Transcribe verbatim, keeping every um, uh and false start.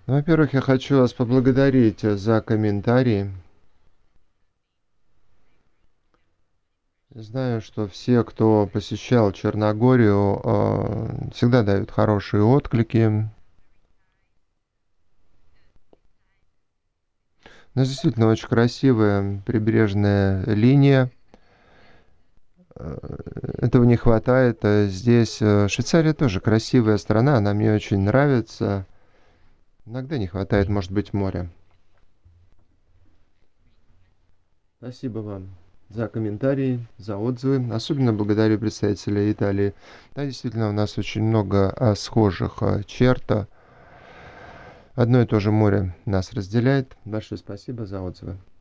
Ну, во-первых, я хочу вас поблагодарить э, за комментарии. Знаю, что все, кто посещал Черногорию, э, всегда дают хорошие отклики. У нас действительно очень красивая прибрежная линия. Э, Этого не хватает. э, Здесь э, Швейцария тоже красивая страна, она мне очень нравится. Иногда не хватает, может быть, моря. Спасибо вам за комментарии, за отзывы. Особенно благодарю представителя Италии. Да, действительно, у нас очень много а, схожих а, черт. а, Одно и то же море нас разделяет. Большое спасибо за отзывы.